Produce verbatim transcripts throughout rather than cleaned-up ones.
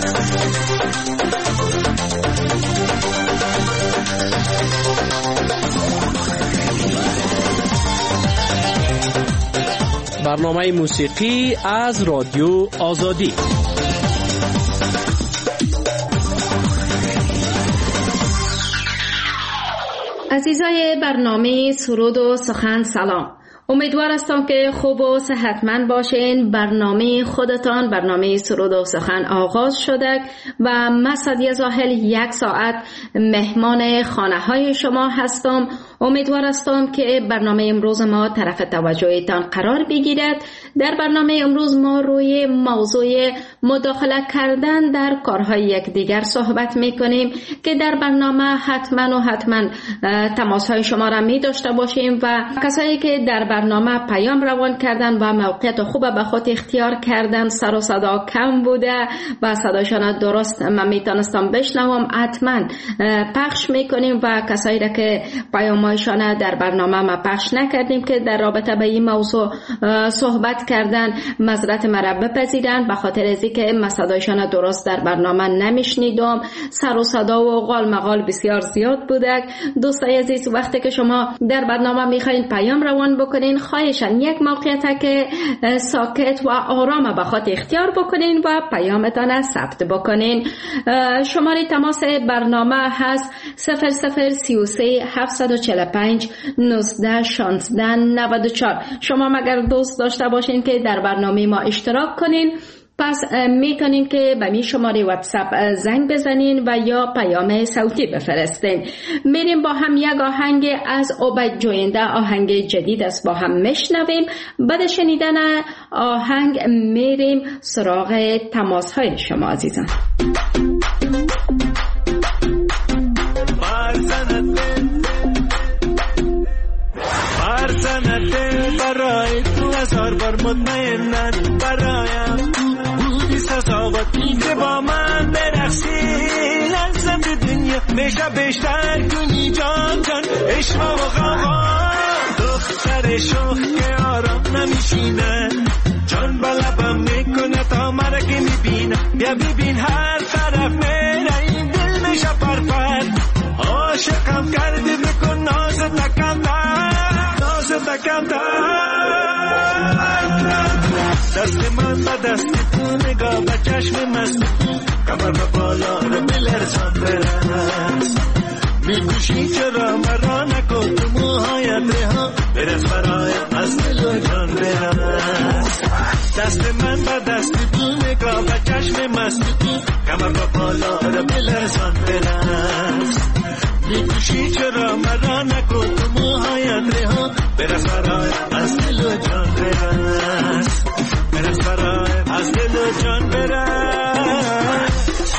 برنامه موسیقی از رادیو آزادی. عزیزای برنامه سرود و سخن سلام. امیدوار هستم که خوب و صحتمند باشین. برنامه خودتان برنامه سرود و سخن آغاز شده و من سعدیه زاهل یک ساعت مهمان خانه های شما هستم. امیدوار هستم که برنامه امروز ما طرف توجهتان قرار بگیرد. در برنامه امروز ما روی موضوع مداخله کردن در کارهای یکدیگر صحبت میکنیم که در برنامه حتما و حتما تماس های شما را می داشته باشیم و کسایی که در برنامه پیام روان کردن و موقعیت خوب به خود اختیار کردن، سر و صدا کم بوده و صداشان درست من میتونستم بشنوم، حتما پخش میکنیم و کسایی را که پیامایشان در برنامه ما پخش نکردیم که در رابطه به این موضوع صحبت کردن معذرت مرا بپذیرن، به خاطر از اینکه من صدایشان درست در برنامه نمیشنیدم، سر و صدا و قال مقال بسیار زیاد بوده. دوستای عزیز، وقتی که شما در برنامه میخواین پیام روان بکنین، خواهشان یک موقعیت که ساکت و آرام به خود اختیار بکنین و پیامتان ثبت بکنین. شماره تماس برنامه هست صفر صفر سی و سه هفتصد و چهل و پنج نوزده شانزده نود و چهار. شما مگر دوست داشته باشین که در برنامه ما اشتراک کنین، پس میتونین که به می شماره واتساپ زنگ بزنین و یا پیام صوتی بفرستین. میریم با هم یک آهنگ از عبید جوینده، آهنگ جدید است، با هم میشنویم. بعد شنیدن آهنگ میریم سراغ تماس های شما عزیزان. برای تو هزار بار مطمئنن برایم بودی سزاواتی که با من برقصی لذت دنیا میشه بیشتر کنی جان جان عشق و غوا دختر شوخ که آرام نمیشینه جان بلبم میکنه تا مرا که میبینه بیا ببین هر طرف میره این دل میشه پرپر عاشقم کردی بکن ناز تکم تکم دست من با دست تو نگاه با چشم مست کمر با بالا رو بلرزان برس میکوشی چرا مرا نکن تو موهایت رها برس برایم از دل و جان برس دست من با دست تو نگاه با چشم مست کمر با بالا رو بلرزان برس میکوشی چرا مرا نکن تو موهایت رها برس برایم از دل و جان برس برس برایم از دل و جان برس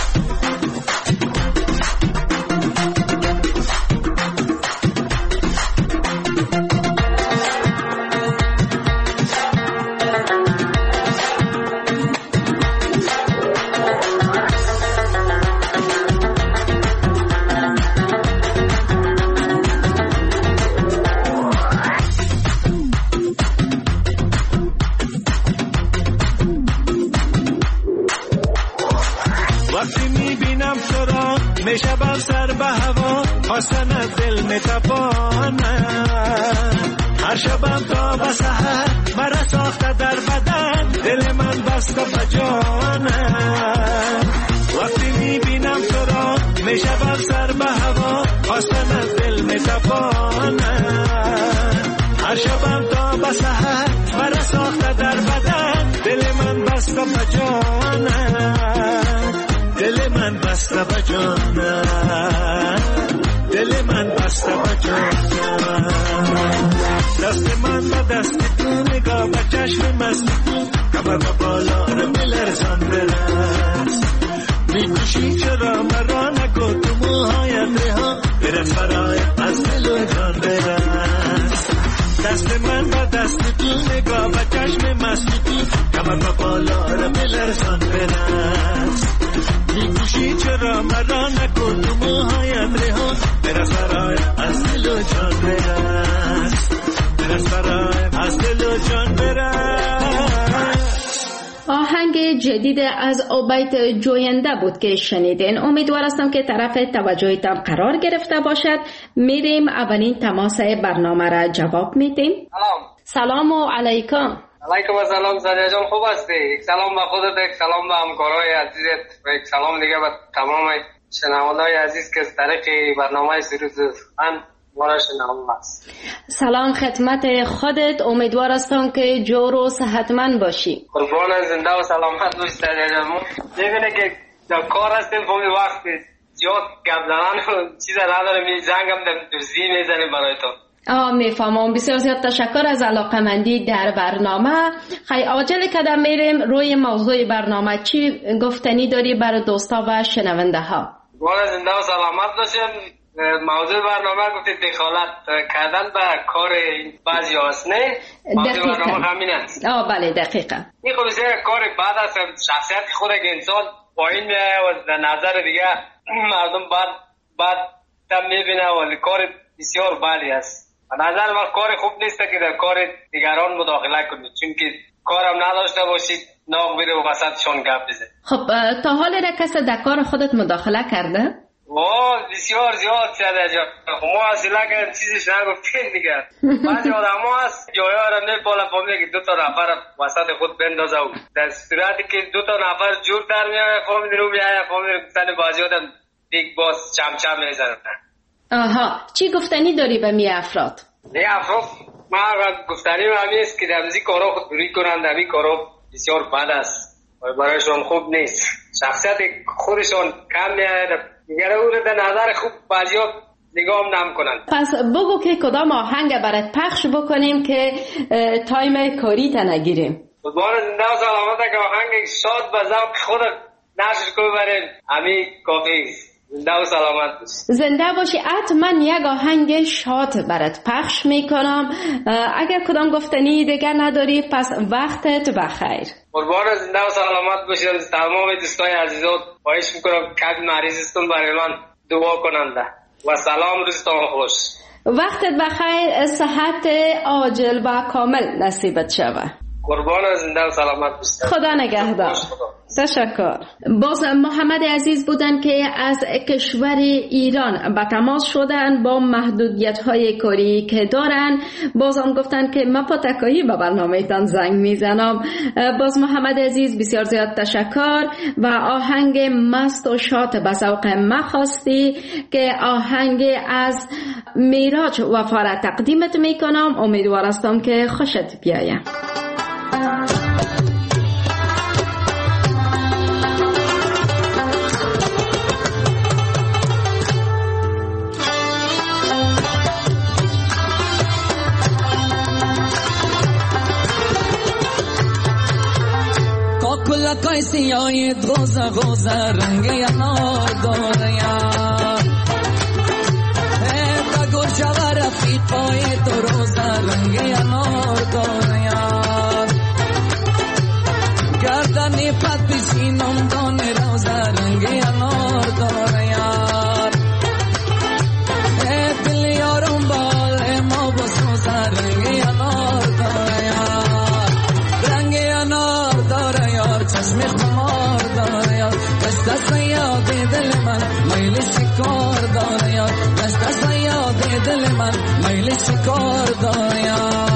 میشه بر سر به هوا حسن دل میتپانه هر شبم تا به سحر مرا ساخته در بدن دل من بسته به جانه وقتی میبینم تو را میشه بر سر به هوا حسن دل میتپانه هر شبم تا به سحر مرا ساخته در بدن دل من بسته به جانه دل من بسته به جانم دل من بسته به جانم دست من به دست تو نگاه به چشم مست کمر با بالا رو بلرزان برس میکوشی چرا مرا نکن تو موهایت رها برس برایم از دل و جان برس دست من به دست تو نگاه به چشم مست کمر با بالا رو بلرزان برس میکوشی چرا مرا نکن تو موهایت رها برس برایم از دل و جان برس برس برایم از دل و جان برس. آهنگ جدید از عبید جوینده بود که شنیدین. امیدوار هستم که طرف توجهتان قرار گرفته باشد. میریم اولین تماس برنامه را جواب میدیم. سلام. سلام و علیکم. علیکم السلام. سادیا جان خوب هستی؟ یک سلام به خودت، یک سلام به همکارای عزیزت و یک سلام دیگه به تمام شنونده‌های عزیز که از طریق برنامه سرود سخن ما را شنونده است. سلام خدمت خودت. امیدوار هستم که جور و صحتمند باشی. قربان زنده و سلامت باشی سادیا جان. می‌بینی که در کار هستیم، فهمی وقت زیاد گپ زدن و چیز نداره، می زنگم در دوزی میزنیم برای تو. آه میفهمم. بسیار زیاد تشکر از علاقمندی در برنامه. خیلی عاجل کدام میریم روی موضوع برنامه. چی گفتنی داری برای دوستا و شنونده ها؟ قربان زنده و سلامت باشیم. موضوع برنامه گفتید دخالت کردن به کار بعضی هاست، نه؟ موضوع برنامه همین است. آه بله دقیقا. این خب بسیار کار بعد است. شخصیت خود که انسان پایین میایه و در نظر دیگه مردم بعد بعد تم میبینه و کار بسیار بدی است. و نظر من کار خوب نیست که در کار دیگران مداخله کنید، چون که کارم نداشته باشید ناغ بیره و وسطشان گپ بزنید. خب تا حال را کسی در کار خودت مداخله کرده؟ اوه بسیار زیاد شده جا. ما اصلا که چیزش نگفتیم دیگه. بعضی آدم ها هست جایی ها را نپاله فهمیده که دو تا نفر وسط خود بندازه و در صورتی که دو تا نفر جور در میاره فهمیده رو میاره فهمیده گفتن بازی آدم دیگ باز چمچم میزنن. آها چی گفتنی داری به می افراد؟ نه افراد ما گفتنی همی است که در این کارا خود دوری کنند. در این کارا بسیار بد است و برایشان خوب نیست. شخصیت خودشان کم میاره دیگر او رو در نظر خوب بعضیا نگاه نمی کنند. پس بگو که کدام آهنگ برات پخش بکنیم که تایم کاری تا نگیریم. قربان زنده و سلامت که آهنگ شاد به ذوق خودت نشر کنی بریم همین کافی است. زنده و سلامت باشی. زنده باشی. حتما یک آهنگ شاد برات پخش میکنم. اگر کدام گفتنی دیگر نداری پس وقتت بخیر. قربان زنده و سلامت باشی. تمام دوستای عزیزات خواهش میکنم که مریضستون برای من دعا کننده و سلام روزتان خوش. وقتت بخیر. صحت عاجل و کامل نصیبت شود. قربان زنده و سلامت باشید. خدا نگهدار. تشکر. باز محمد عزیز بودن که از کشور ایران با تماس شدن با محدودیت های کاری که دارن. باز هم گفتن که من پاتکایی با برنامه تان زنگ میزنم. باز محمد عزیز بسیار زیاد تشکر و آهنگ مست و شاد به ذوق ما خواستی که آهنگ از میراج وفا تقدیمت میکنم. امیدوار هستم که خوشت بیایم. کاکلکای سیاهی غوزه غوزه رنگ انار داره یار تا گرچه و رفیقای تو روزه رنگ انار داره یار گردنی پد پیشینم دانه روزه رنگ انار داره یار دل یارم بال ما بسوزه رنگ انار داره یار رنگ انار داره یار چشم خمار داره یار دست دست یاد دل من میل شکار داره یار دست دست یاد دل من میل شکار داره یار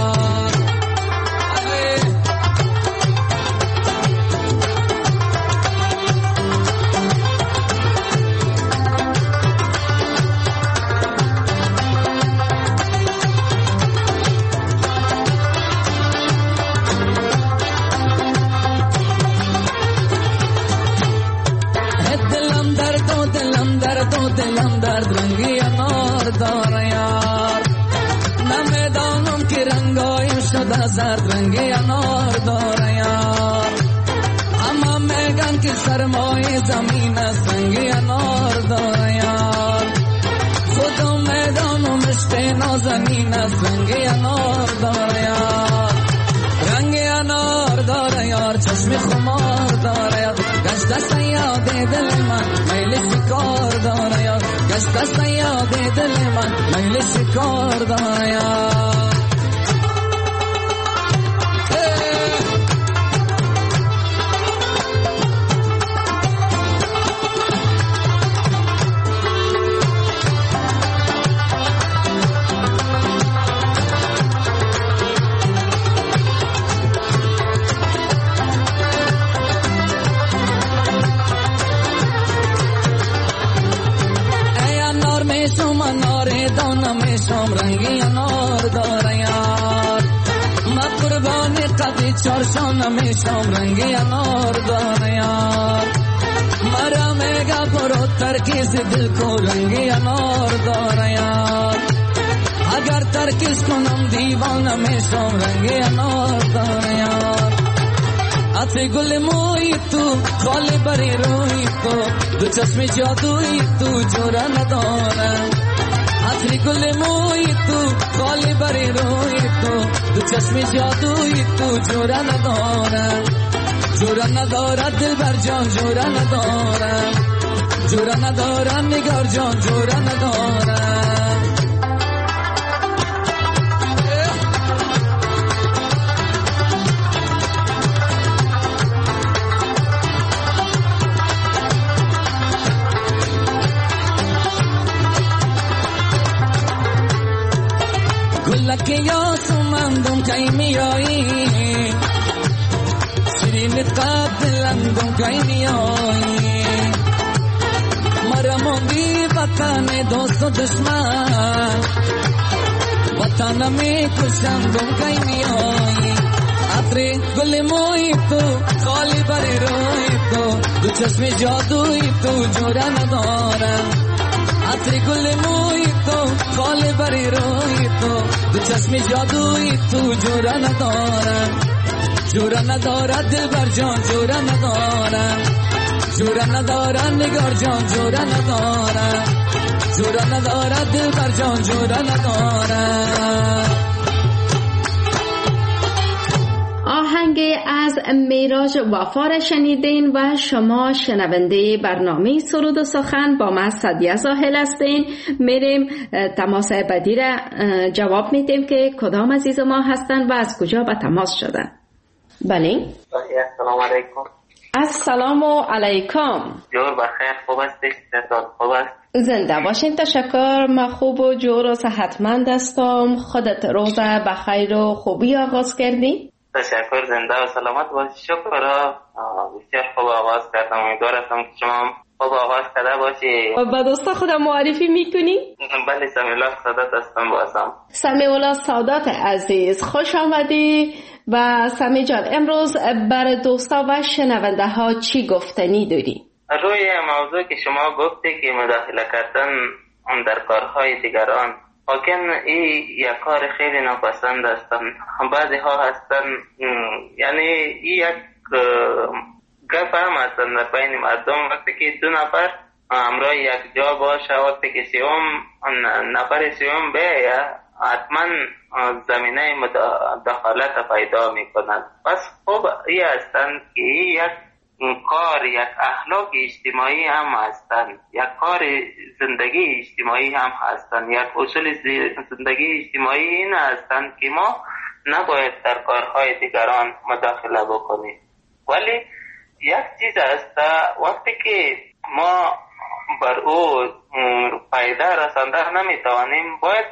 دلم درد رنگی انار داره یار نمیدانم که رنگایم شده زرد رنگی انار داره یار اما میگن که سرمای زمین از رنگی انار داره یار خودم میدانم عشق نازنین از رنگی انار داره یار رنگی انار داره یار چشم خمار داره یار گشت دست یاد دل من میل شکار داره یار گشت دست یاد دل من میل شکار داره یار انار دانم شام رنگی انار داره یار ما قربان قدی چارشانم شام رنگی انار داره یار مرا میگا برو ترکیز دل کو رنگی انار داره یار اگر ترکیز کنم دیوانه میشم رنگی انار داره یار عطر گل موی تو خالی بری روی تو دو چشم جادوی تو جورا نداره عطر گل موی تو خالی بری روی تو دو چشم جادوی تو جورا نداره جورا نداره دل بر جان جورا نداره جورا نداره نگار جان جورا نداره گلک یاسمندم کی میایی شیرین قبلندم کی میایی مرا موندی وطن دوست و دشمن وطن می کشندم کی میایی عطر گل موی تو خالی بری روی تو دو چشم جادوی تو جورا ندارم عطر گل موی تو خالی بری روی تو دو چشم جادوی تو جورا ندارم جورا نداره دل بر جان جورا ندارم جورا نداره نگار جان جورا نداره جورا نداره دل بر جان جورا نداره. آهنگ از میراج وفا را شنیدین و شما شنونده برنامه سرود و سخن با من سعدیه زاهل هستین. میریم تماس بعدی را جواب میدیم که کدام عزیز ما هستن و از کجا به تماس شدن. بله السلام علیکم. السلام علیکم. جور بخیر، خوب هستی؟ خوب است؟ زنده باشین. تشکر. من خوب و جور و صحتمند هستم. خودت روز بخیر و خوبی آغاز کردی؟ تشکر، زنده و سلامت باشی. شکر، بسیار خوب آغاز کردم. امیدوار هستم که شما خوب آغاز کرده باشی. با دوستا خودم معرفی میکنی؟ بله، سمیع سادات هستم. بازم سمیع سادات عزیز، خوش آمدی. و سمیع جان، امروز برای دوستا و شنونده ها چی گفتنی داری؟ روی موضوع که شما گفتی که مداخله کردن در کارهای دیگران، واقعا این یک کار خیلی ناپسند هستن. بعضی ها هستن، یعنی این یک گپ هم هستن در بین مردم. وقتی که دو نفر همراه یک جا باشه، وقتی که سیوم نفر سیوم بیاید، حتما زمینه مداخلت پیدا می کند. پس خوب این هستند که یک کار، یک اخلاق اجتماعی هم هستند، یک کار زندگی اجتماعی هم هستند، یک اصول زندگی اجتماعی این هستند که ما نباید در کارهای دیگران مداخله بکنیم. ولی یک چیز هست، وقتی که ما بر او فایده رسانده نمیتوانیم، باید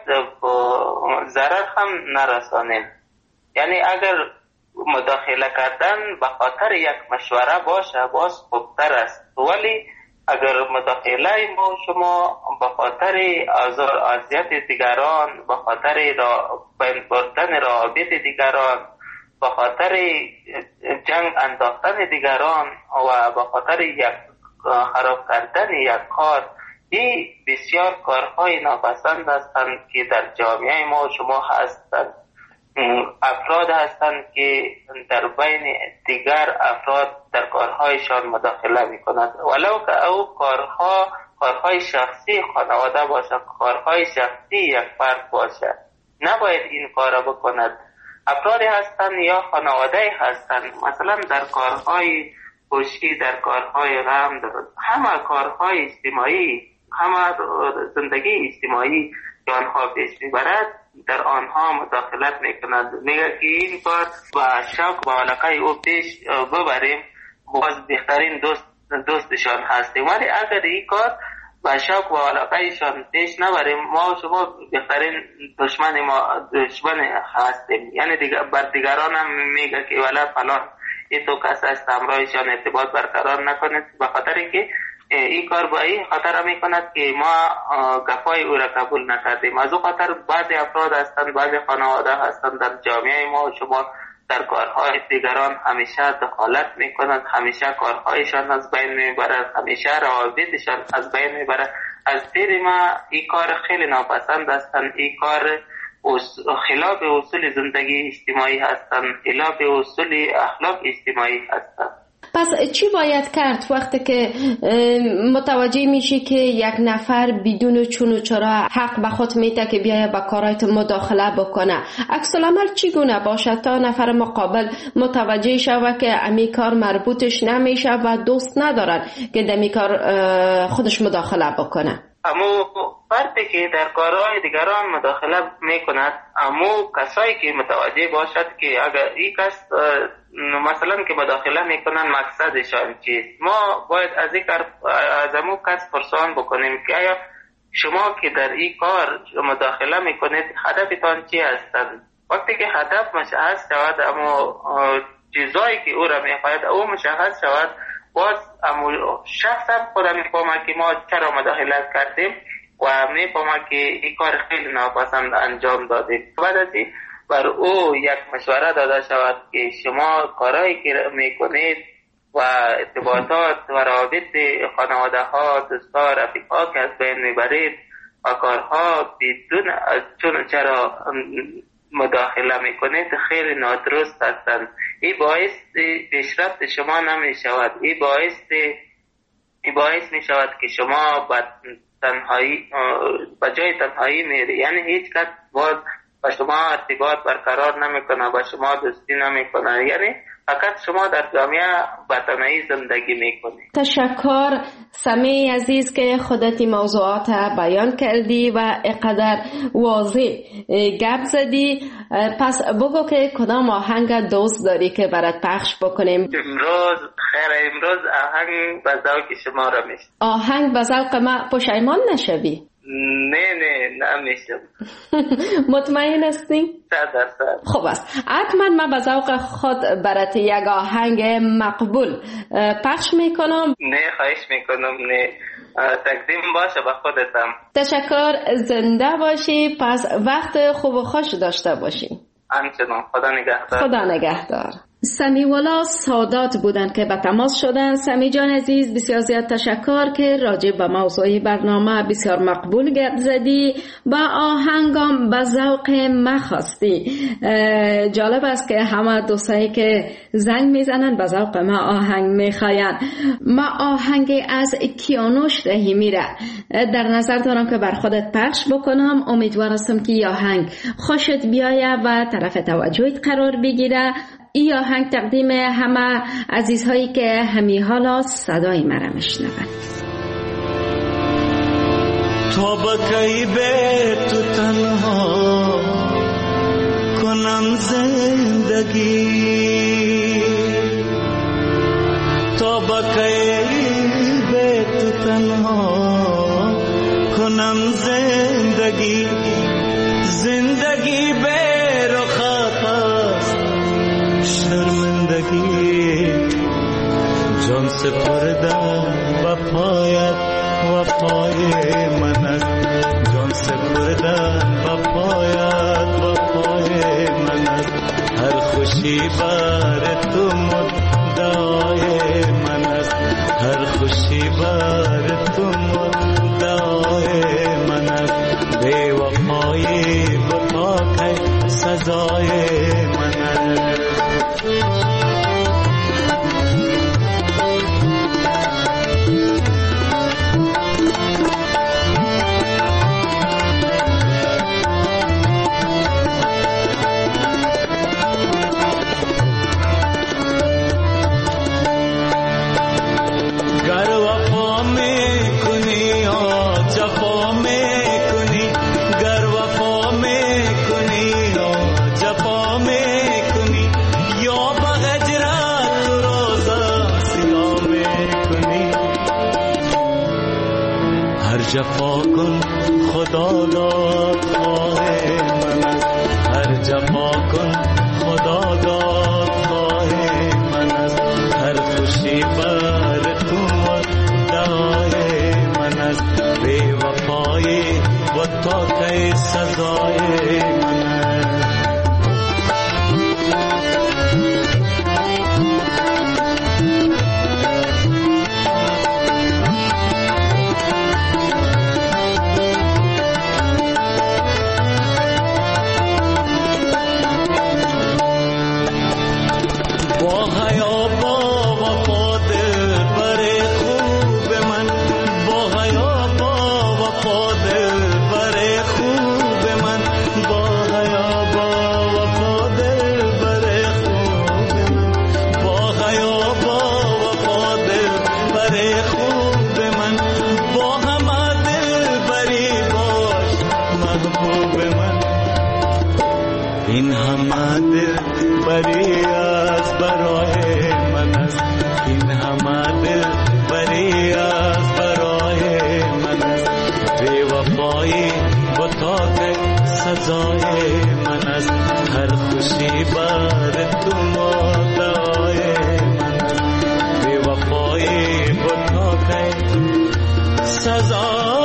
ضرر هم نرسانیم. یعنی اگر مداخله کردن به خاطر یک مشوره باشه، باز خوبتر است. ولی اگر مداخله ما شما به خاطر آزار اذیت دیگران، به خاطر بین بردن روابط دیگران، به خاطر جنگ انداختن دیگران و به خاطر یک خراب کردن یک کار، این بسیار کارهای ناپسند هستند که در جامعه ما شما هستند. افراد هستند که در بین دیگر افراد در کارهایشان مداخله می کنند، ولو که او کارها کارهای شخصی خانواده باشه، کارهای شخصی یک فرد باشه، نباید این کار بکند. افرادی هستند یا خانواده هستند، مثلا در کارهای خوشی، در کارهای غم، همه کارهای اجتماعی، همه زندگی اجتماعی که آنها پیش میبرد، در آنها مداخلت میکند. میگه که این کار با شوق و علاقه او پیش ببریم، باز بهترین دوست دوستشان هستیم. ولی اگر این کار با شوق و علاقه ایشان پیش نبریم، ما شما بهترین دشمن ما دشمن هستیم. یعنی دیگر بر دیگران هم میگه که ولی فلان این تو کس است، همراهشان ارتباط برقرار نکنید، به خاطر که این کار با این خاطر می کند که ما گپای او را قبول نکردیم. از او خاطر بعضی افراد هستند، بعضی خانواده هستند در جامعه ما، شما در کارهای دیگران همیشه دخالت می کنند، همیشه کارهایشان از بین می برد، همیشه روابطشان از بین می برد. از دید ما این کار خیلی ناپسند هستند. این کار خلاف اصول زندگی اجتماعی هستند، خلاف اصول اخلاق اجتماعی هستند. پس چی باید کرد وقتی که متوجه میشی که یک نفر بدون چون و چرا حق به خود میده که بیاید با کارایت مداخله بکنه؟ عکس العمل چگونه باشد تا نفر مقابل متوجه شود که امی کار مربوطش نمیشه و دوست ندارد که دمی کار خودش مداخله بکنه؟ امو فردی که در کارهای دیگران مداخله میکند، امو کسایی که متوجه باشد که اگر این کس مثلا که مداخله میکنن مقصدشان چیست، ما باید از این کار از امو کس پرسان بکنیم که آیا شما که در این کار مداخله میکنید هدفتان چی هستند؟ وقتی که هدف مشخص شود، امو چیزایی که او را میخواهد او مشخص شود، باز امو شخص هم خودم میفهمه که ما چرا مداخله کردیم و میفهمه که این کار خیلی ناپسند انجام دادیم. بعد از این بر او یک مشوره داده شود که شما کارهایی که میکنید و ارتباطات و روابط خانواده ها، دوستا، رفیقا که از بین میبرید و کارها بدون از چون چرا مداخله میکنید خیلی نادرست هستند. این باعث پیشرفت شما نمی شود. این باعث این باعث می شود که شما با تنهایی با جای تنهایی میری، یعنی هیچ کس باز با شما ارتباط برقرار نمیکنه، با شما دوستی نمیکنه، یعنی فقط شما در جامعه با تنهایی زندگی میکنید. تشکر سمی عزیز که خودت موضوعات بیان کردی و اقدر واضح گپ زدی. پس بگو که کدام آهنگ دوست داری که برات پخش بکنیم؟ امروز خیر، امروز آهنگ به ذوق شما را میشم. آهنگ به ذوق ما پشیمان نشوی؟ نه نه نمیشم. مطمئن هستی؟ صد درصد. خب است، حتما من به ذوق خود برات یک آهنگ مقبول پخش میکنم. نه خواهش میکنم، نه تقدیم باشه به خودتم. تشکر، زنده باشی. پس وقت خوب و خوش داشته باشی. همچنان، خدا نگهدار. خدا نگهدار. سمی والا سادات بودن که به تماس شدن. سمی جان عزیز بسیار زیاد تشکر که راجع به موضوع برنامه بسیار مقبول گپ زدی، با آهنگام به ذوق ما خواستی. جالب است که همه دوستایی که زنگ میزنن به ذوق ما آهنگ میخواین. ما آهنگ از کیانوش رحیمی را در نظر دارم که بر خودت پخش بکنم. امیدوار هستم که آهنگ خوشت بیایه و طرف توجهت قرار بگیره. این آهنگ تقدیم همه عزیزهایی که همی حالا صدای مرا میشنون. تو بکی به تو تنها کنم زندگی، تو بکی به تو تنها کنم زندگی، زندگی به شرمندگی، جان سپردم و پایت و پای من است، جان سپردم و پایت و پای من است، هر خوشی بر تو مدعای من است، هر خوشی بر تو مدعای من است، بے وفایی و پاکی سزای من است. جفا کن خدا داد خواه من است، هر جفا کن خدا داد خواه من است، هر خوشی بر تو مدعای بتا که سزای من این همه دل بری از برای من است این همه دل بری از برای من است بی وفایی بتا که سزای من است هر خوشی بر تو مدعای من است بی وفایی بتا که سزای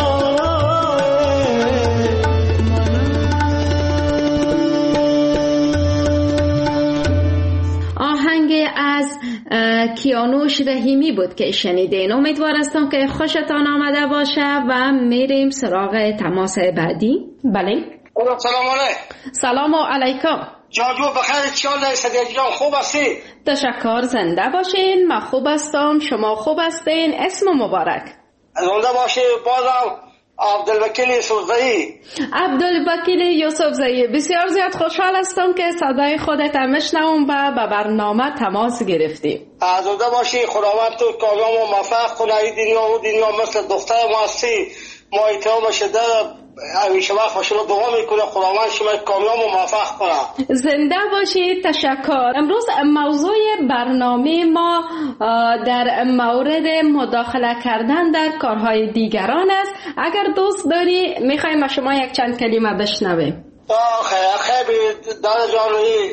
کیانوش رحیمی بود که شنیدین. امیدوار هستم که خوشتان آمده باشه و میریم سراغ تماس بعدی. بله سلام علیکم. سلام علیکم. جاجو بخیر چیال صدیق جان خوب هستی؟ تشکر زنده باشین. من خوب هستم شما خوب هستین؟ اسم مبارک. زنده باشی. بازم عبدالوکیل یوسفزئی. عبدالوکیل یوسفزئی بسیار زیاد خوشحال هستم که صدای خودت میشنوم و به برنامه تماس گرفتی. زنده باشی. خداوند تو کامیاب و موفق کنه. این دنیا و دنیا مثل دختر ما هستی ما اتهام شده همیشه وقت با شما دعا میکنه خداوند شما کامیاب و موفق کنه. زنده باشید. تشکر. امروز موضوع برنامه ما در مورد مداخله کردن در کارهای دیگران است. اگر دوست داری میخوایم از شما یک چند کلمه بشنویم. خیلی دادا جان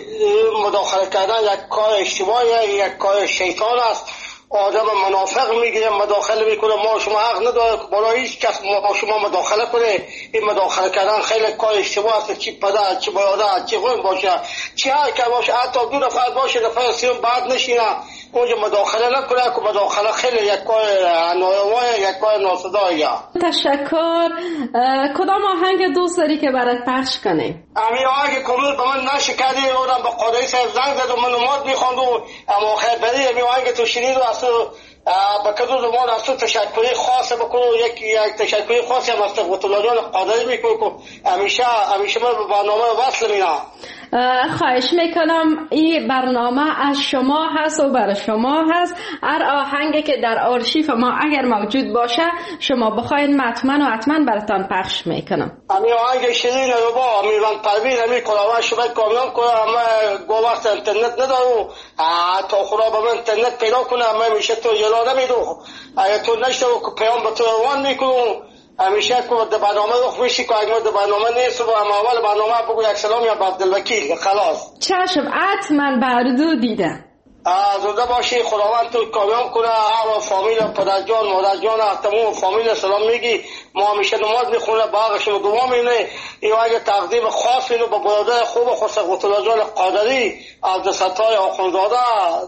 مداخله کردن یک کار اشتباهی یک کار شیطان است. آدم منافق میگیره مداخله میکنه. ما شما حق نداره که برای هیچ کس ما شما مداخله کنه. این مداخله کردن خیلی کار اشتباه است. چی پدر چی برادر چی خون باشه چی هر که باشه حتی دو نفر باشه نفر سیون بعد نشینه اونجا مداخله نکنه که مداخله خیلی یک کار ناروا یک کار ناسزاییه. تشکر. کدام آهنگ دوست داری که برات پخش کنیم؟ همین آهنگ کامل به من نشکردی اونم به قادری صاحب زنگ زد و من نماز میخواند و اما خیر بری همین آهنگ تو شنید و اصلا به کدو زمان اصلا تشکری خاص بکنه یک یک تشکری خاصی هم از الله جان قادری میکنه که همیشه همیشه من به برنامه وصل میرم. خواهش میکنم. این برنامه از شما هست و برای شما هست. هر آهنگی که در آرشیف ما اگر موجود باشه شما بخواین حتما و حتما براتان پخش میکنم. همین آهنگ شیرین رو با میران پروین همین کلاوه شما کامیاب کنه. اما گو وقت اینترنت ندارم تا خدا به من اینترنت پیدا کنه. اما میشه تو یلا نمیدو اگر تو نشته و پیام به تو روان میکنم همیشه که در برنامه رخ میشی که اگر در برنامه نیست و اول برنامه بگو یک سلام یا به عبدالوکیل خلاص. چشم حتما بردو دیدم. زنده باشی. خداوند تو کامیاب کنه. هر فامیل پدر جان مادر جان تمام فامیل سلام میگی. ما همیشه نماز میخونه باغشون دعا میکنه. این اگه تقدیم خاص اینو به برادر خوب خسرو الله جان قادری عبدالستار آخوندزاده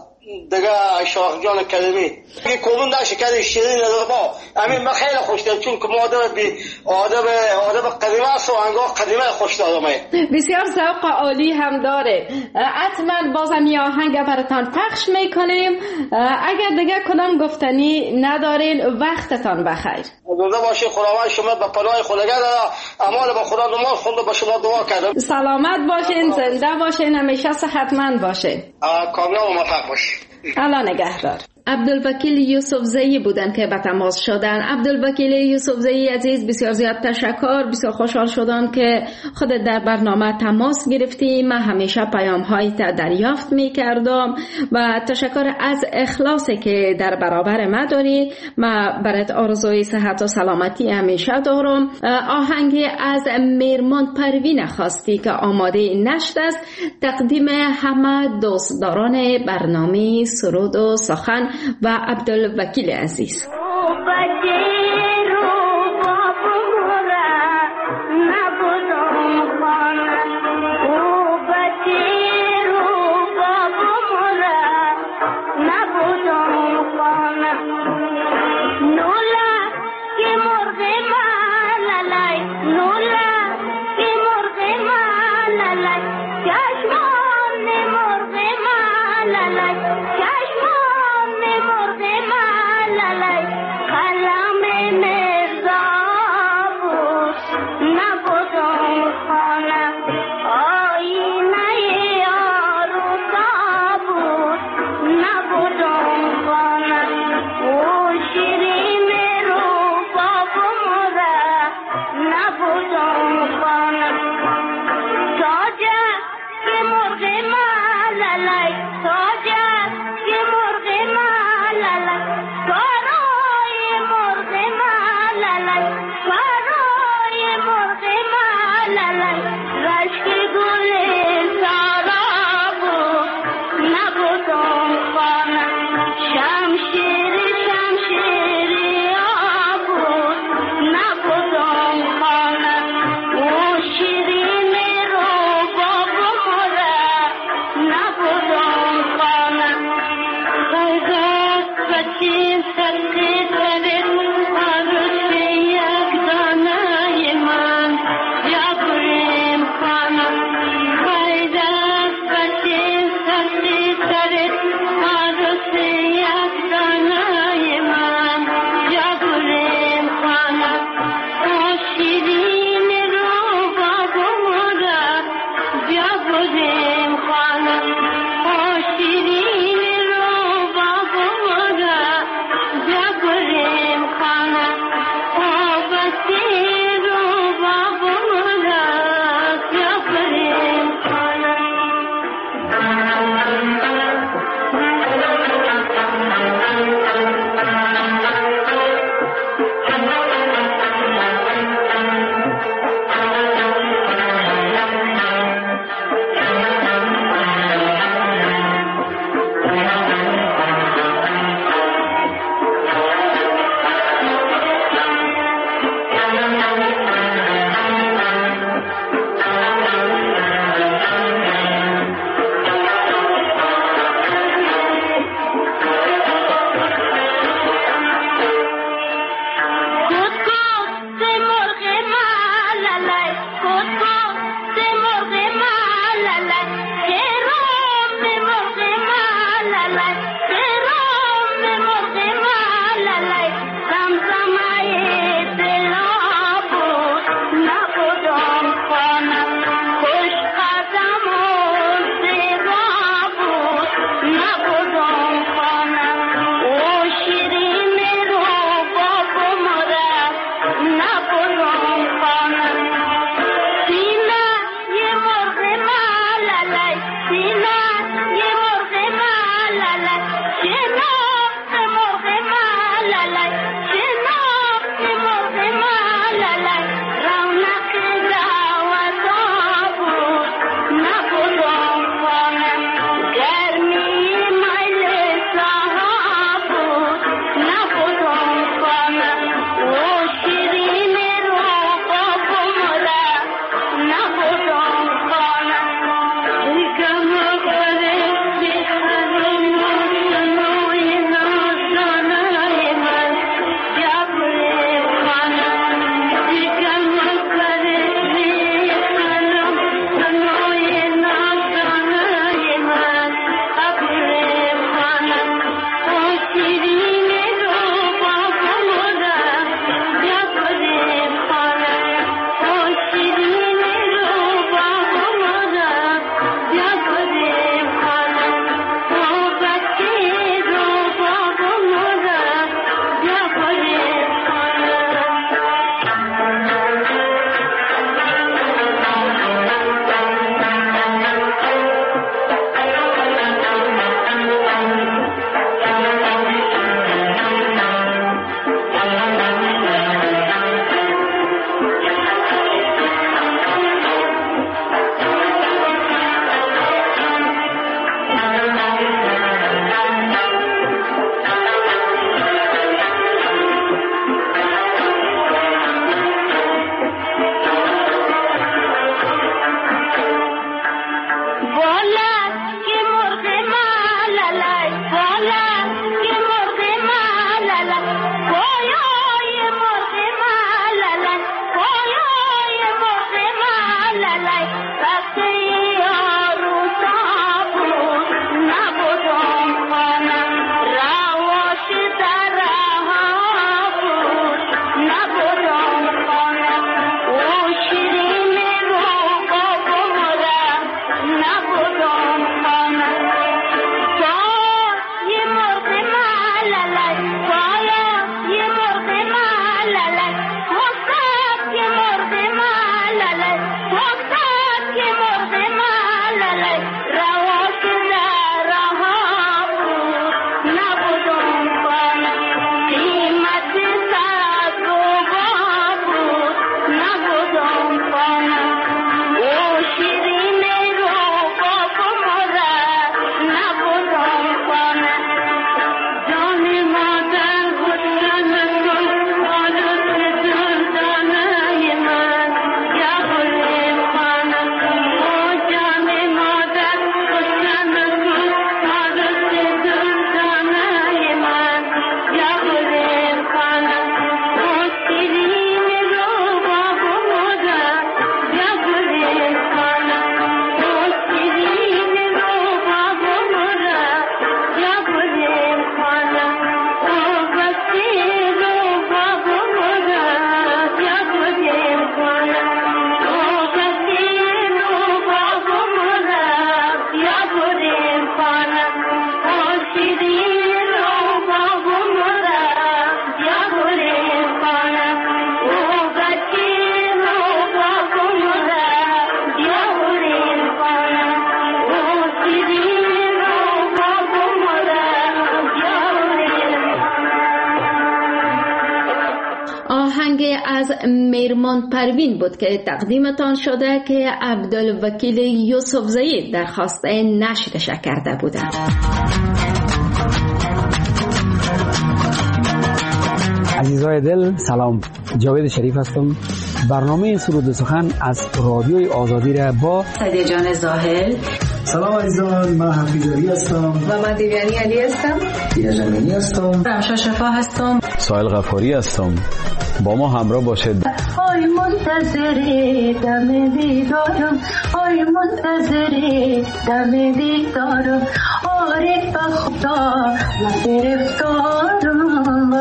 دیگه شاخ جان کریمی این کلون در شکر شیرین با همین من خیلی خوش دارم چون که ما آدم بی آدم آدم قدیمه است و انگاه قدیمه خوش دارم. بسیار ذوق عالی هم داره. حتما بازم یه آهنگ براتان پخش میکنیم. اگر دیگه کدام گفتنی ندارین وقتتان بخیر. زنده باشی. خداوند شما به پناه خداگاه امان با خدا نماز خونده با شما دعا کردم. سلامت باشین. زنده باشین. همیشه صحتمند باشین. کامیاب و موفق باشین. الله نگهدار. عبدالوکیل یوسفزئی بودن که به تماس شدن. عبدالوکیل یوسفزئی عزیز بسیار زیاد تشکر. بسیار خوشحال شدم که خودت در برنامه تماس گرفتی. من همیشه پیام هایی تا دریافت می کردم و تشکر از اخلاصی که در برابر ما داری. من برات آرزوی صحت و سلامتی همیشه دارم. آهنگی از میرمان پروین خواستی که آماده نشد است. تقدیم همه دوستداران برنامه سرود و سخن و عبدالوکیل عزیز. آهنگ از میرمان پروین بود که تقدیمتان شده که عبدالوکیل یوسفزئی درخواسته نشرش کرده بودند. عزیزای دل سلام، جاوید شریف هستم. برنامه سرود و سخن از رادیوی آزادی را با سعدیه جان زاهل. سلام عزیزان، من حفیظ علی هستم و من دیویانی علی هستم. دیگه جمینی هستم. رمشا شفا هستم. سایل غفاری هستم. با ما همراه باشید. آی منتظر دم دیدارم، آی منتظر دم دیدارم، آره بخدا گرفتارم.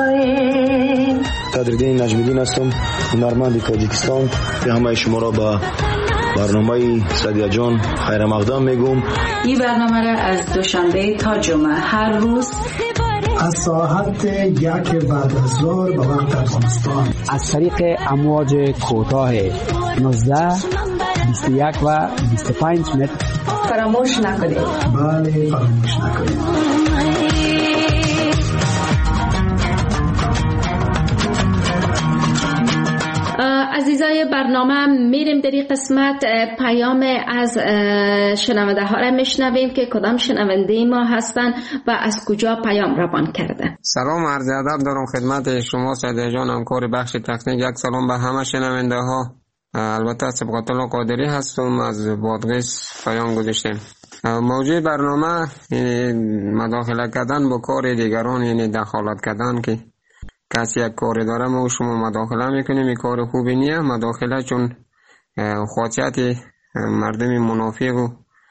قدردین نجمیدین هستم، هنرمند تاجیکستان. به همه شما را با برنامه سعدیه جان خیر مقدم میگم. این برنامه را از دوشنبه تا جمعه هر روز از ساعت یک بعد از ظهر به وقت افغانستان از طریق امواج کوتاه نوزده، بیست و یک و بیست و پنج متر فراموش نکنید. بله فراموش نکنید. عزیزای برنامه، میریم در این قسمت پیام از شنونده ها را میشنویم که کدام شنونده ما هستن و از کجا پیام روان کرده. سلام، عرض ادب دارم خدمت شما سعدیه جان، همکار بخش تکنیک. یک سلام به همه شنونده ها. البته سبقت الله قادری هستم، از بادغیس پیام گذاشتم. موضوع برنامه یعنی مداخله کردن با کار دیگران، یعنی دخالت کردن که کسی یک کاری داره ما شما مداخله میکنیم. این کار خوبی نیه مداخله، چون خاصیت مردم منافق و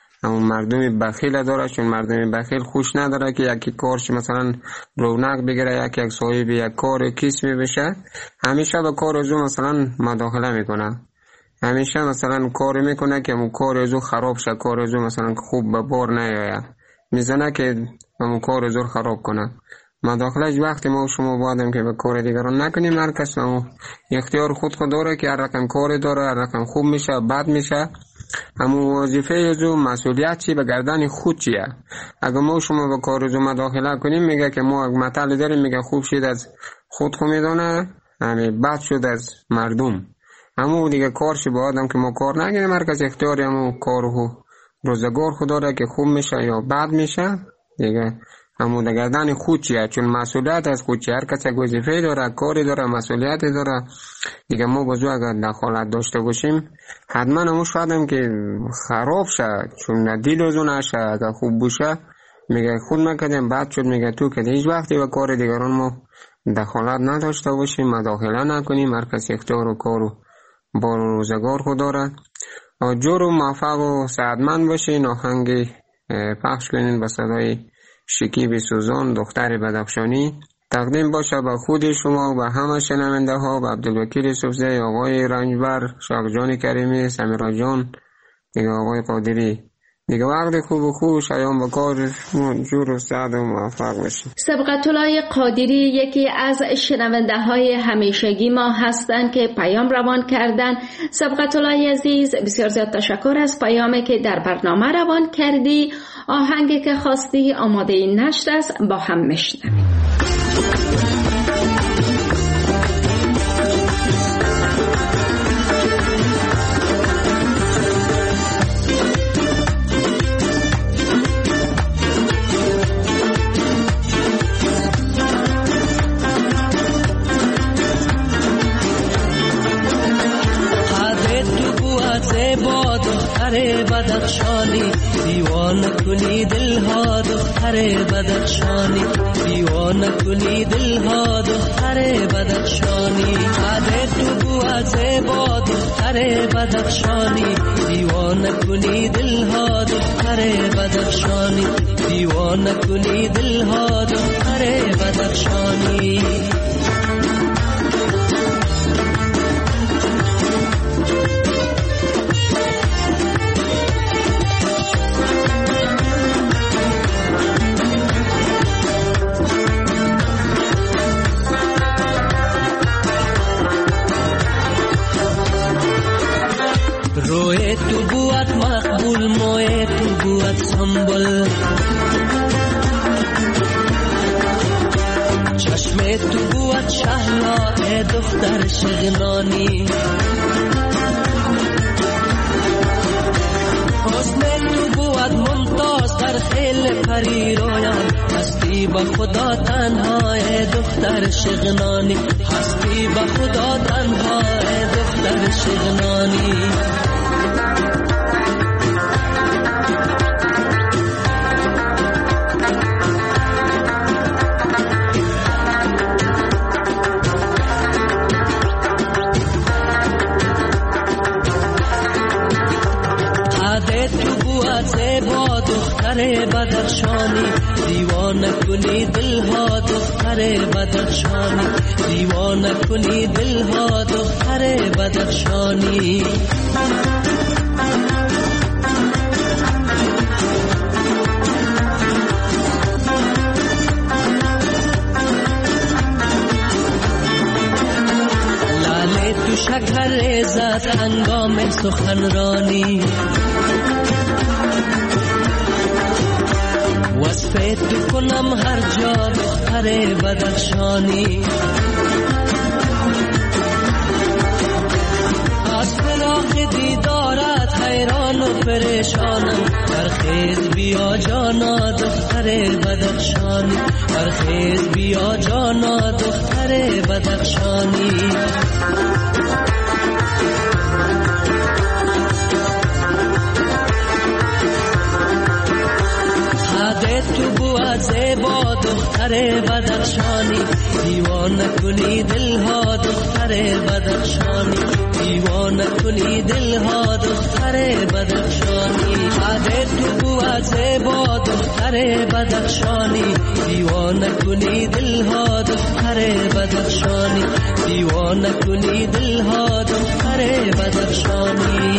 مردم بخیل داره. چون مردم بخیل خوش نداره که یکی کارش مثلا رونق بگیره، یک یک صاحب یک کار کسبی بشه، همیشه به کار ازو مثلا مداخله میکنه، همیشه مثلا کار میکنه که اون کار ازو خراب شه، کار ازو مثلا خوب به بار نیاید، میزنه که اون کار ازو خراب کنه. مداخله وقتی ما شما بادم که به کار دیگران نکنیم. هر کس اختیار خود خود داره که هر رقم کار داره، هر رقم خوب میشه بد میشه. اما وظیفه ازو مسئولیت چی به گردن خود چیه. اگر ما شما به کار ازو مداخله کنیم، میگه که ما مطلع داریم، میگه خوب شد از خود خود میدونه، همین بد شد از مردم. اما دیگه کارش با آدم که ما کار نگیریم. هر کس اختیاری همون کارو روزگار خود داره که خوب میشه یا بد میشه دیگه همون در گردن خود چیه. چون مسئولیت از خود چیه، هر کس یک وظیفه داره، کاری داره، مسئولیت داره دیگه. ما بازو اگر دخالت داشته باشیم حتما همون شاید که خراب شه، چون دیل ازو نشه. اگر خوب باشه میگه خود مکدیم، بد شد میگه تو کدی. هیچ وقتی به کار دیگران ما دخالت نداشته باشیم، مداخله نکنیم. هر کس اختیار و کارو با روزگار خود داره. جور و موفق و سعادتمند باشین. آهنگ پخش کنین با صدای شکیب سوزان دختر بدخشانی، تقدیم باشه به خود شما و به همه شنونده ها، به عبدالوکیل یوسفزئی، آقای رنجبر، شاقجان کریمی، سمیرا جان، دیگه آقای قادری. دیگه وقت خوب و خوب شایان با کار جور و سعد و موفق باشید. سبقت الله قادری یکی از شنونده های همیشگی ما هستند که پیام روان کردن. سبقت الله عزیز، بسیار زیاد تشکر از پیامی که در برنامه روان کردی. آهنگی که خواستی آماده نشر است، با هم میشنویم. دختر بدخشانی دیوانه کنی دلها، دختر بدخشانی دیوانه کنی دلها، دختر بدخشانی عده تو بو زیبا، دختر بدخشانی دیوانه کنی دلها، دختر بدخشانی دیوانه کنی دلها، دختر بدخشانی. روی تو بود مقبول، موی تو بود سنبل، چشم تو بود شهلا ای دختر شغنانی، حسن تو بود ممتاز در خیل پری رویان، هستی با خدا تنها ای دختر شغنانی، هستی با خدا تنها ای دختر شغنانی. زیبا دختر بدخشانی، دیوانه کنی دلها دختر بدخشانی، دیوانه کنی دلها دختر بدخشانی. لاله تو شکر زد هنگام سخنرانی، وصفه تو کنم هر جا دختر بدخشانی. از فراق دیدارت حیران و پریشانم، برخیز بیا جانا دختر بدخشانی، برخیز بیا جانا دختر بدخشانی. تو بود زیبا دختر بدخشانی، دیوانه کنی دلها دختر بدخشانی، دیوانه کنی دلها دختر بدخشانی. تو بود زیبا دختر بدخشانی، دیوانه کنی دلها دختر بدخشانی، دیوانه کنی دلها دختر بدخشانی.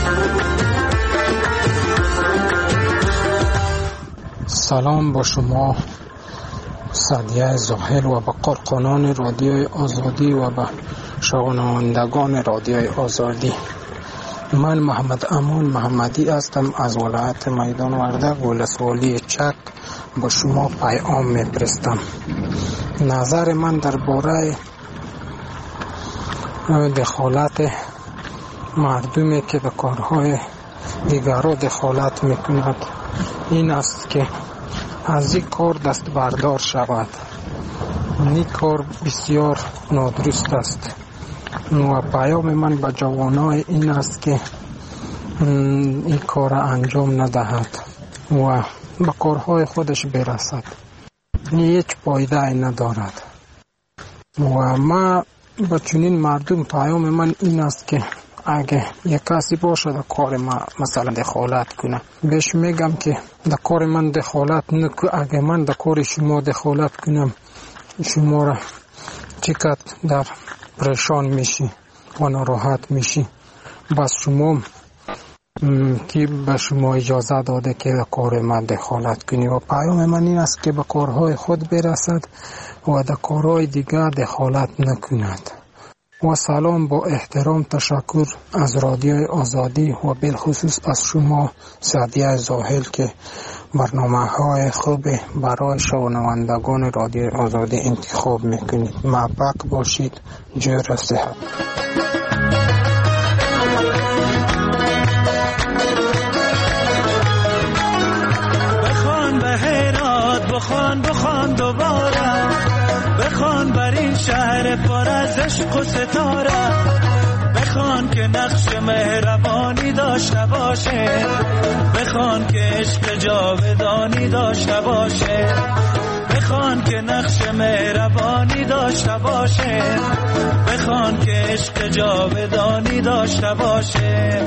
سلام با شما سعدیه زاهل و به کارکنان رادیوی آزادی و به شنوندگان رادیوی آزادی. من محمد امان محمدی هستم از ولایت میدان وردک ولسوالی چک. با شما پیام میفرستم. نظر من درباره دخالت مردمی که به کارهای دیگران دخالت میکند این است که از این کار دست بردار شود. این کار بسیار نادرست است و پیام من به جوانای این است که این کار انجام ندهد و به کارهای خودش برسد. هیچ فایده ندارد و ما به چنین مردم پیام من این است که اگه یک کسی باشه کار ما مثلا دخالت کنه، بهش میگم که در کار من دخالت نکن. اگه من در کار شما دخالت کنم شما را چقدر در پریشان میشی و ناراحت میشی. بس شما که به شما اجازه داده که در کار من دخالت کنی. و پیام من این است که به کارهای خود برسد و در کارهای دیگر دخالت نکند. و سلام با احترام تشکر از رادیوی آزادی و بالخصوص از شما سعدیه زاهل که برنامه های خوب برای شنوندگان رادیوی آزادی انتخاب میکنید. موفق باشید. جور صحت. بخوان به هرات، بخوان بخوان دوباره، بخوان بر این شهر پر از عشق و ستاره، بخوان که نقش مهربانی داشته باشه، بخوان که عشق جاودانی داشته باشه، بخوان که نقش مهربانی داشته باشه، بخوان که عشق جاودانی داشته باشه.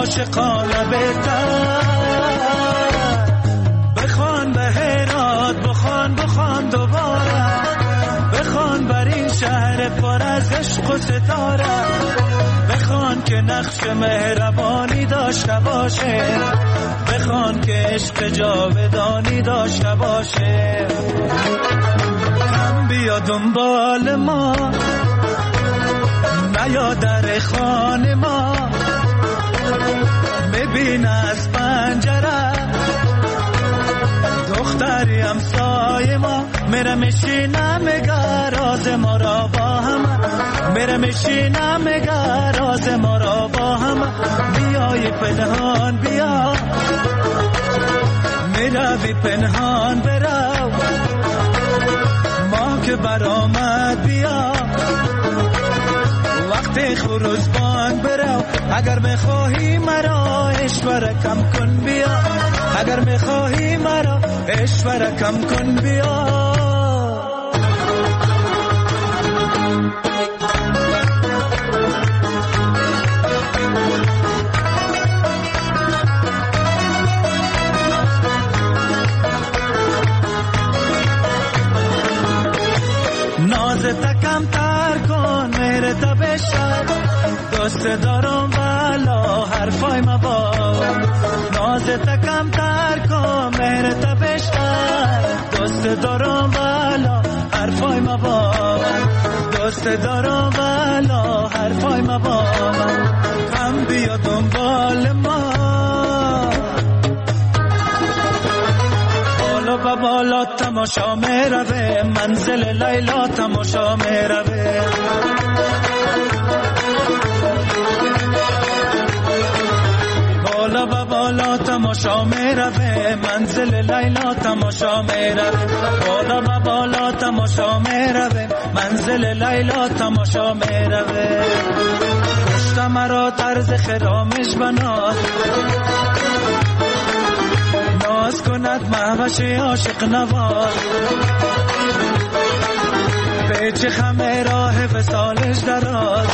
عاشقانه بهتر. بخوان به هرات، بخوان بخوان دوباره، بخوان بر این شهر پر از عشق و ستاره، بخوان که نقش مهربانی داشته باشه، بخوان که عشق جاودانی داشته باشه. هم بیا دنبال ما، نیا در خانه ما، ببین از پنجره دختری همسایه ما، میره میشینه میگه راز ما را با هم، میره میشینه میگه راز ما را با هم. بیای پنهان بیا، میروی پنهان برو، ما که برآمد بیا، وقت خروج بانگ برو. اگر میخواهی مرا اشوره کم کن بیا، اگر میخواهی مرا اشوره کم کن بیا. نازت کم تر کن میره تا بشر، دوست دارم والا حرفای مبار. نازت کم تر کن میره تا بشر، دوست دارم والا حرفای مبار، دوست دارم والا حرفای مبار. کم بیا دنبال ما، بالا بالا تماشا میروه، منزل لیلا تماشا میروه. بالا بالا تماشا میروه، منزل لیلا تماشا میروه. بالا بالا تماشا میروه، منزل لیلا تماشا میروه. کشت مرا طرز خرامش بناد، ناز کند مهوش عاشق نواز، پیچ خمه راه وصالش دراز،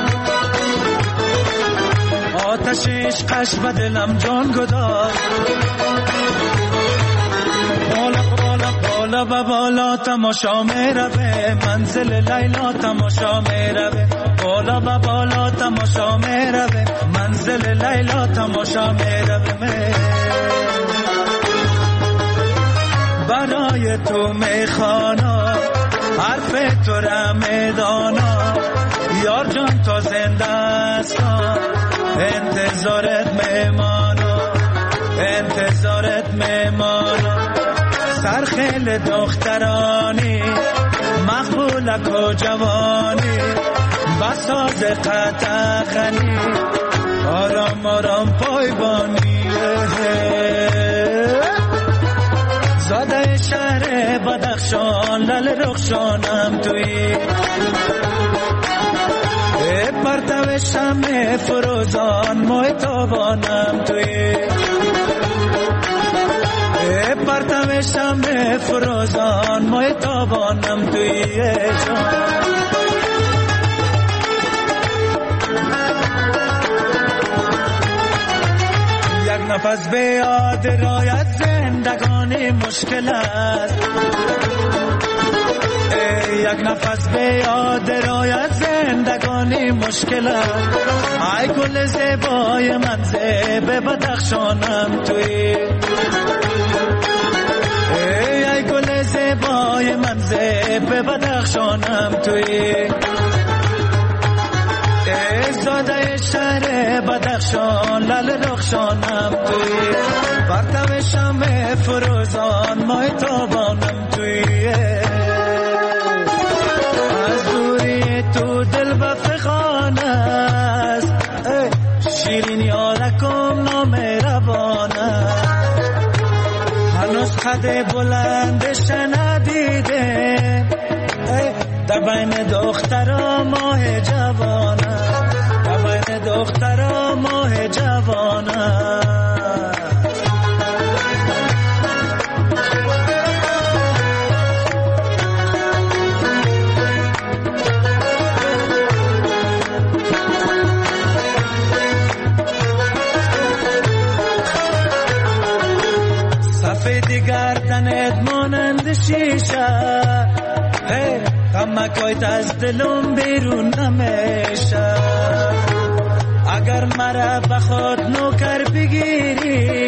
آتش عشقش به دلم جان گداز. بالا بالا بالا و بالا تماشا میروه، منزل لیلا تماشا میروه. بالا و بالا تماشا میروه، منزل لیلا تماشا میروه. برای تو میخوانا حرف تو را میدانا، یار جان تا زنده هستم انتظارت میمانا، انتظارت میمانا. سرخیل دخترانی مقبولک و جوانی، بساز قطعخنی آرام آرام پایبانی. زاده شهر بدخشان لل رخشانم توی، پرتو شمع فروزان ماه تابانم توی، پرتو شمع فروزان ماه تابانم توی. یک نفس به یاد رایت زندگانی مشکل است، یک نفس به یاد رایت زندگانی مشکل است. ای گل زیبای من زیب بدخشانم توی، ای گل زیبای من زیب بدخشانم توی. زاده شهر بدخشان لل رخشانم توی، پرتو شمع فروزان ماه تابانم توی. از دوری تو دل بفخان است، شیرین یارکم نامهربان است. هنوز قد بلندش ندیده، در بین دخترا ماه جوانه، در بین دخترا ماه جوانه. دفعه دیگر تنت مانند شیشه، غمکایت از دلم بیرون نمیشه. اگر مرا بخواد نوکر بگیری،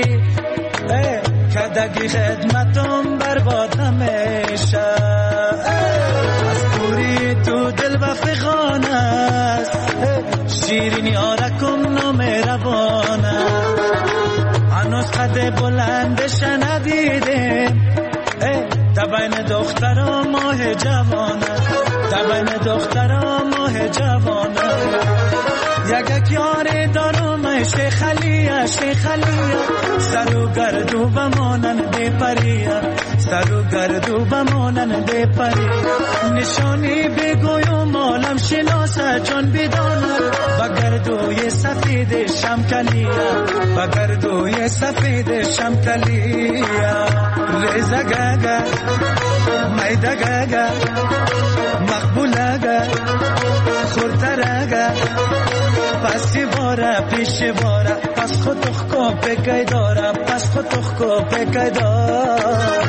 کدگی خدمتم برباد نمیشه. از پوری تو دل و فغان است، شیرینی آرکم نام روانه. هنوز قد بلندش ندیدیم، تبین دخترا ماه جوانه، تبین دخترا ماه جوانه. یک یاری دارم شیخ علیه، شیخ علیه، سر و گردو بمانن بی پریه، سر و گردو بمانن بی پریه. نشانی بگویم عالم شناسه چون بداند، بگردوی سفید شمکلیه، بگردوی سفید شمکلیه. ریزه گگه میده گگه مقبوله گه خورتره گه، پسی باره پیش باره، پس خود تخکو بگی داره، پس خود تخکو بگی داره.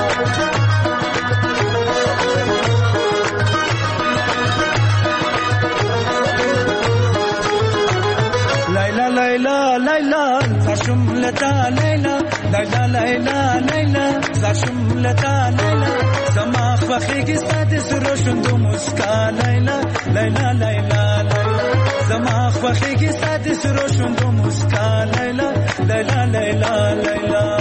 لیلا لیلا لیلا زشم لتا لیلا، لیلا لیلا لیلا زشم لتا لیلا. زما خوخیگی ساده سروشون دو مسکا لیلا، لیلا لیلا لیلا. زما خوخیگی ساده سروشون دو مسکا لیلا، لیلا لیلا لیلا.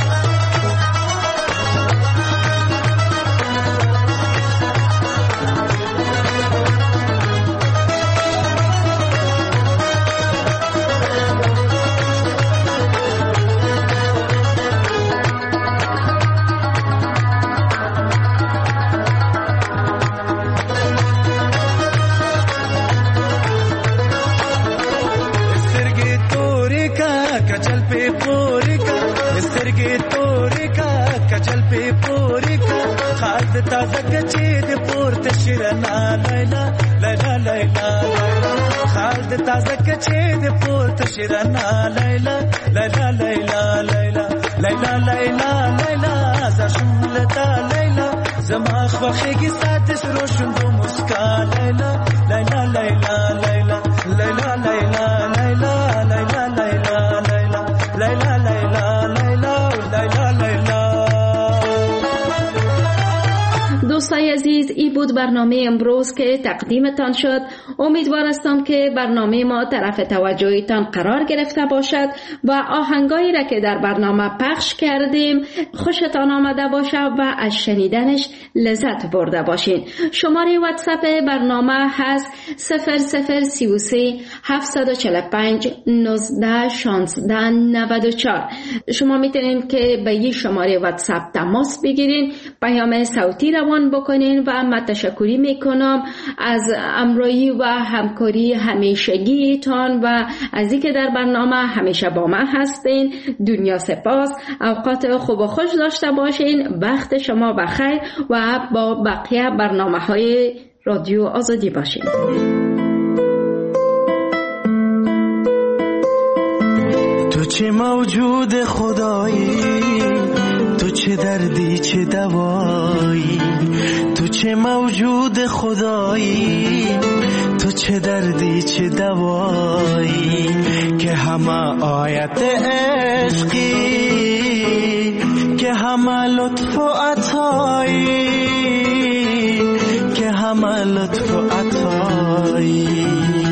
تازه کچی دی پورت شیرنا لیلا، لیلا لیلا لیلا. خالد تازه کچی دی پورت شیرنا لیلا، لیلا لیلا لیلا. لیلا لیلا لیلا زشم لتا لیلا. زما خوخیگی سادس روشن دو مسکا لیلا، لیلا لیلا لیلا. لیلا لیلا لیلا لیلا لیلا لیلا. لیلا لیلا لیلا لیلا لیلا. دوستای عزیز، این بود برنامه امروز که تقدیمتان شد. امیدوار هستم که برنامه ما طرف توجهتان قرار گرفته باشد و آهنگایی را که در برنامه پخش کردیم خوشتان آمده باشه و از شنیدنش لذت برده باشین. شماره واتساپ برنامه هست صفر صفر سی و سه هفتصد و چهل و پنج نوزده شانزده نود و چهار. شما میتونید که به این شماره واتساپ تماس بگیرین، پیام صوتی روان بکنین و من تشکری میکنم از همراهی و همکاری همیشگیتان و از اینکه در برنامه همیشه با من هستین. دنیا سپاس. اوقات خوب و خوش داشته باشین. وقت شما بخیر و با بقیه برنامه های رادیو آزادی باشین. تو چه موجود خدایی، تو چه دردی چه دوایی. تو چه موجود خدایی، تو چه دردی چه دوایی. که همه آیت عشقی، که همه لطف و عطایی، که همه لطف و عطایی.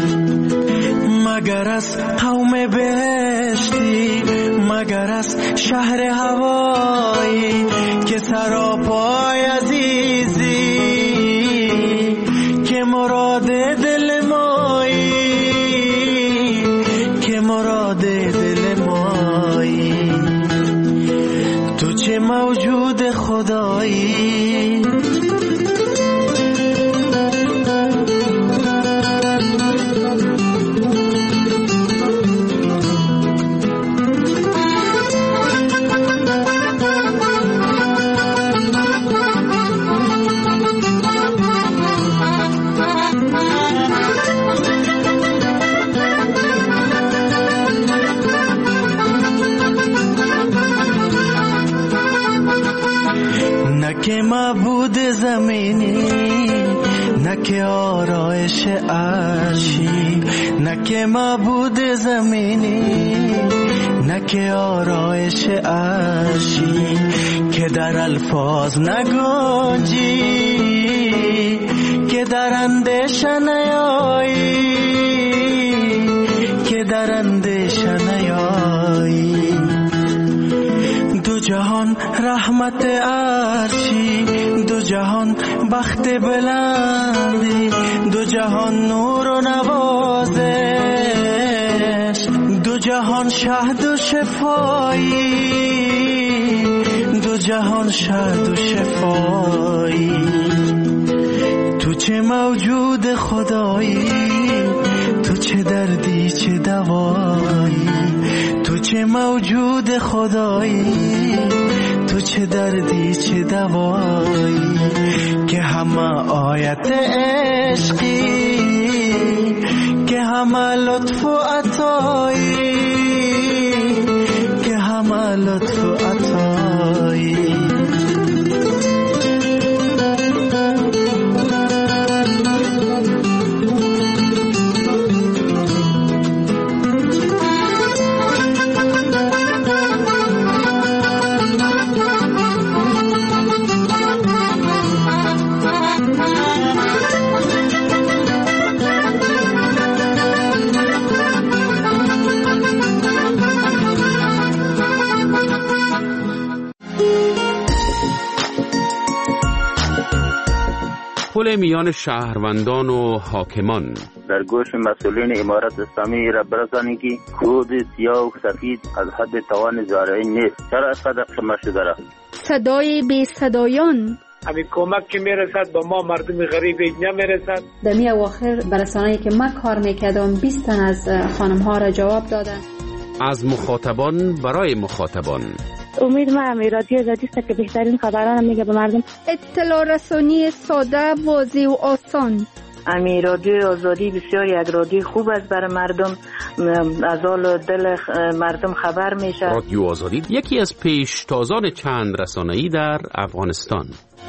مگر از قوم بهشتی، مگر از شهر هوایی. که سراپای عزیزی، که مراد دل مایی، که مراد دل مایی. تو چه موجود خدایی. معبود زمینی، نه که آرایش عرشی، نه که معبود زمینی، نه که آرایش عرشی، که در الفاظ نگنجی، که در اندیشه نیایی، که در اندیشه نیایی. دو جهان رحمت عرشی، دو جهان بخت بلندی، دو جهان نور و نوازش، دو جهان شهد و شفایی، دو جهان شهد و شفایی. تو چه موجود خدایی، تو چه دردی چه دوایی، تو چه موجود خدایی، تو چه دردی چه دوایی، که همه آیت عشقی، که همه لطف و عطایی، که همه لطف و عطایی. پل میان شهروندان و حاکمان. در گوش مسئولین امارت اسلامی را برسانی که خود سیاه و سفید از حد توان زارعین نیست. چرا اینقدر قمه شده را؟ صدای بی صدایان. همین کمک که میرسد با ما مردم غریب نمیرسد. در می اواخر برسانه‌ای که من کار میکردم بیست تن از خانم ها را جواب دادن. از مخاطبان برای مخاطبان. امید ما هم رادیو آزادی است که بهترین خبران میگه به مردم. اطلاع رسانی ساده، واضح و آسان. امی رادیو آزادی بسیاری یک رادیو خوب است برای مردم، از حال دل مردم خبر میشه. رادیو آزادی یکی از پیشتازان چند رسانه‌ای در افغانستان.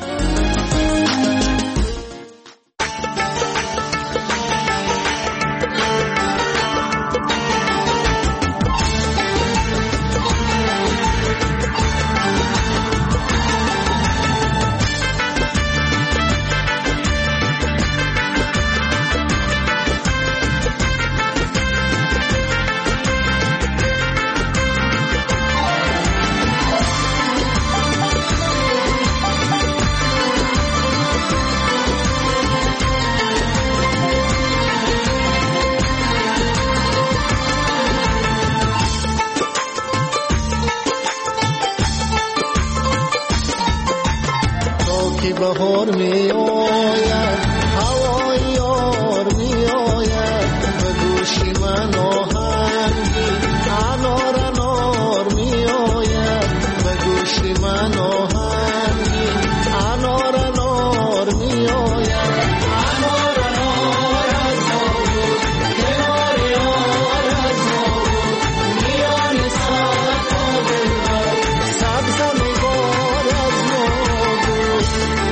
بهار می آید، هوای یار می آید، به گوشی من آهنگی انار انار می آید، به گوشی من آهنگی انار انار می آید، انار انار از نابود کنار یار از نابود میان ساعت و دلبر سبز نگار از نابود.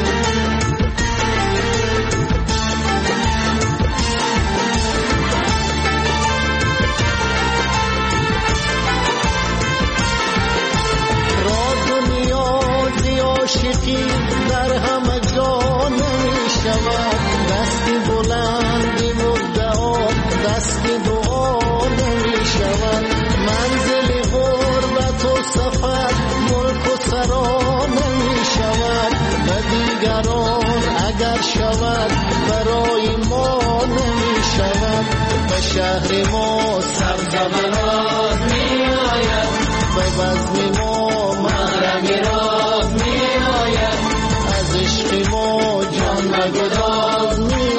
عاشقی در همه جا نمی شود، دستی بلندی مدعا دستی دعا نمی شود، منزل غربت و سفر ملک و سرا نمی شود، به دیگران اگر شود برای ما نمی شود، به شهر ما سبز و براز می آید، به بزم ما محرم راز می آید، از عشق ما جان و گداز می آید.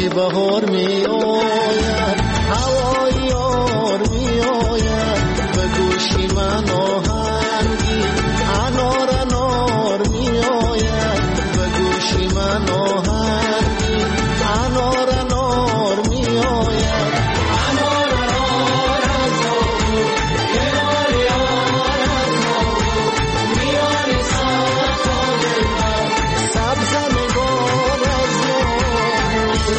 که بهار می آید هوای یار می آید به گوشی من آهنگی انار انار می آید به گوشی من آهنگی انار انار می آید انار انار از آبو کنار یار از آبو میان ساعت تا دلبر سبز نگار از آبو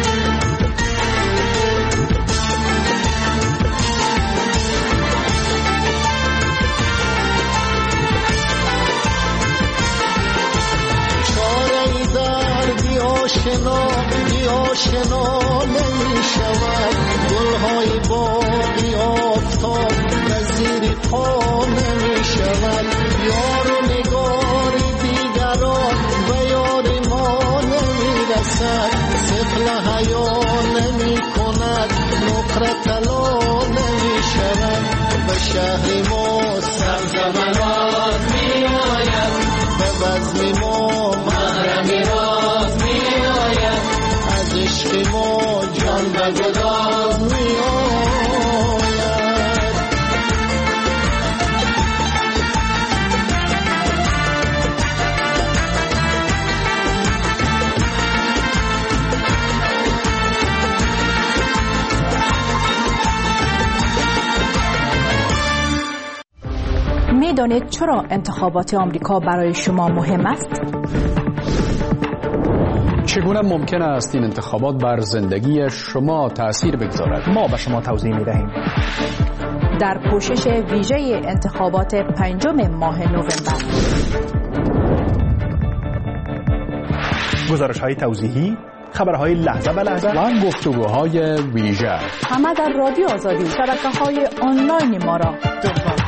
آشنا بی آشنا نمی شود گلهای باقی آفتاب نظیر پا نمی شود یار و نگار دیگران و یار ما نمی رسد سفل حیا نمی کند نقر طلا نمی شود به شهر ما سرزمینات می آید به بزم ما محرم راز می از عشق ما جان به گداز می آید می دانید چرا انتخابات آمریکا برای شما مهم است؟ چگونه ممکن است این انتخابات بر زندگی شما تأثیر بگذارد؟ ما به شما توضیح می دهیم. در پوشش ویژه انتخابات پنجم ماه نوامبر، گزارش‌های توضیحی، خبرهای لحظه به لحظه و گفتگوهای ویژه، همه در رادیو آزادی. شبکه‌های آنلاین ما را دنبال